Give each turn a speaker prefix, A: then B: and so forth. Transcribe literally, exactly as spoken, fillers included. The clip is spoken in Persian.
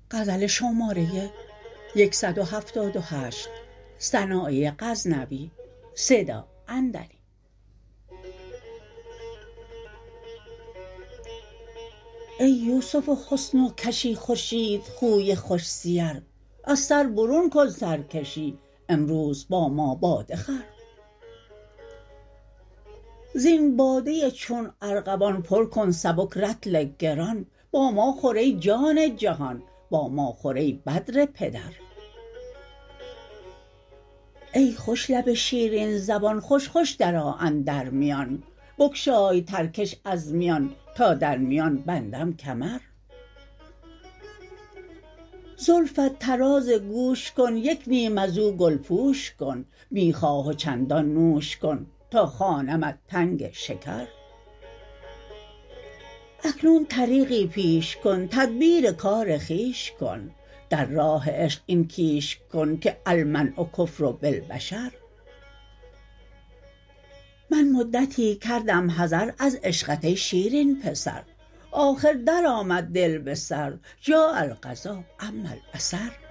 A: غزل شماره صد و هفتاد و هشت سنایی غزنوی صدا اندری. ای یوسف حسن و کشی خورشید خوی خوش سیر، از سر برون کن سرکشی امروز با ما باده خور. زین باده چون ارغوان پر کن سبک رطل گران، با ما خور ای جان جهان با ما خور ای بدر پدر. ای خوش لب شیرین زبان خوش خوش درآ اندر میان، بگشای ترکش از میان تا در میان بندم کمر. زلفت طراز گوش کن یک نیم ازو گل پوش کن، می خواه و چندان نوش کن تا خوانمت تنگ شکر. اکنون طریقی پیش کن تدبیر کار خویش کن، در راه عشق این کیش کن که المنع کفر بالبشر. من مدتی کردم حذر از عشقت ای شیرین پسر، آخر درآمد دل به سر جاء القضا عمی الاثر.